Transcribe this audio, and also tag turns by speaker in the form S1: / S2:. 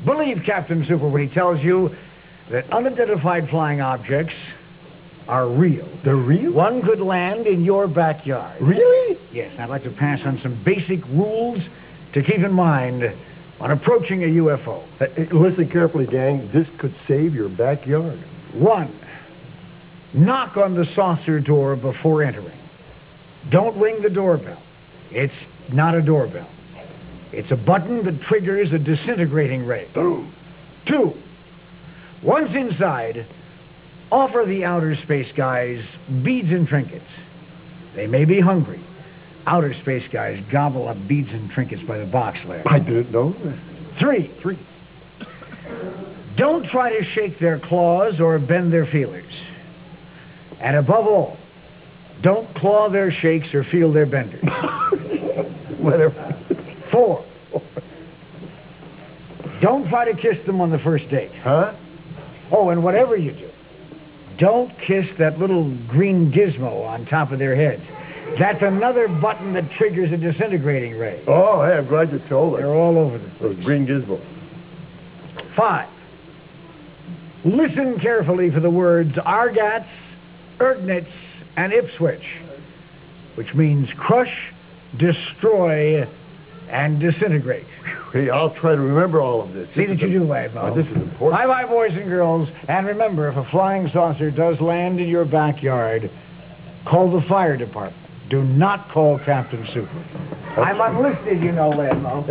S1: Believe Captain Super when he tells you that unidentified flying objects are real.
S2: They're real?
S1: One could land in your backyard.
S2: Really?
S1: Yes, I'd like to pass on some basic rules to keep in mind when approaching a UFO.
S2: Listen carefully, gang. This could save your backyard.
S1: 1, knock on the saucer door before entering. Don't ring the doorbell. It's not a doorbell. It's a button that triggers a disintegrating ray.
S2: Boom.
S1: 2, once inside, offer the outer space guys beads and trinkets. They may be hungry. Outer space guys gobble up beads and trinkets by the box, Larry.
S2: I didn't know.
S1: 3, don't try to shake their claws or bend their feelers. And above all, don't claw their shakes or feel their benders.
S2: Whatever.
S1: 4, don't try to kiss them on the first date.
S2: Huh?
S1: Oh, and whatever you do, don't kiss that little green gizmo on top of their heads. That's another button that triggers a disintegrating ray.
S2: Oh, hey, I'm glad you told us.
S1: They're all over the place.
S2: Those green gizmos.
S1: 5, listen carefully for the words Argats, Ergnitz, and Ipswich, which means crush, destroy, and disintegrate.
S2: Hey, I'll try to remember all of this.
S1: See that you do, Ladmo.
S2: This is important.
S1: Bye-bye, boys and girls. And remember, if a flying saucer does land in your backyard, call the fire department. Do not call Captain Super. I'm unlisted, you know, Ladmo.